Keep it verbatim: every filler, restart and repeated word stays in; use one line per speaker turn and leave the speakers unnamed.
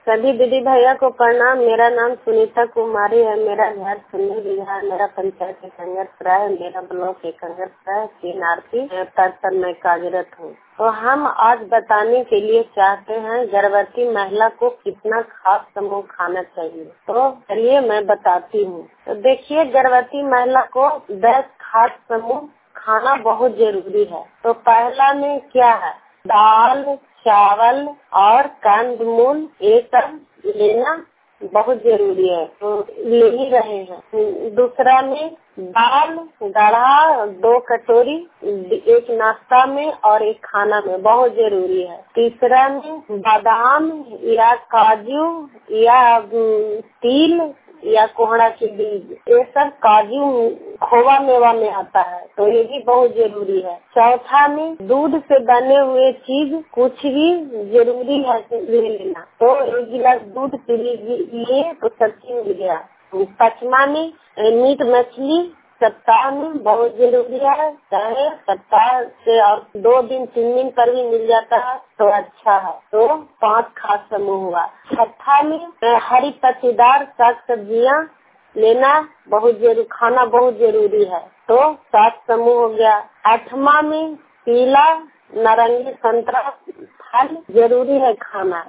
सभी दीदी भैया को प्रणाम। मेरा नाम सुनीता कुमारी है। मेरा घर सुन्नी बिहार, मेरा पंचायत कंगरपुरा है, मेरा ब्लॉक कंगरपुरा है, तीन आरती पर मैं कार्यरत हूँ। तो हम आज बताने के लिए चाहते हैं गर्भवती महिला को कितना खास समूह खाना चाहिए। तो चलिए मैं बताती हूँ। तो देखिए, गर्भवती महिला को दस खास समूह खाना बहुत जरूरी है। तो पहला में क्या है, दाल, चावल और कंदमूल ये सब लेना बहुत जरूरी है, तो ले ही रहे हैं। दूसरा में दाल गढ़ा दो कटोरी, एक नाश्ता में और एक खाना में बहुत जरूरी है। तीसरा में बादाम या काजू या तिल या कोहड़ा के बीज, ये सब काजू खोवा मेवा में आता है, तो ये भी बहुत जरूरी है। चौथा में दूध से बने हुए चीज कुछ भी जरूरी है ले लेना। तो एक गिलास दूध पी लिए तो सब्जी मिल गया। पांचवा में मीट मछली सप्ताह में बहुत जरूरी है, चाहे सप्ताह से और दो दिन तीन दिन पर भी मिल जाता है तो अच्छा है। तो पांच खास समूह हुआ। छठा में हरी पत्तेदार साग सब्जियां लेना बहुत जरूरी, खाना बहुत जरूरी है, तो सात समूह हो गया। आठवां में पीला नारंगी संतरा फल जरूरी है खाना,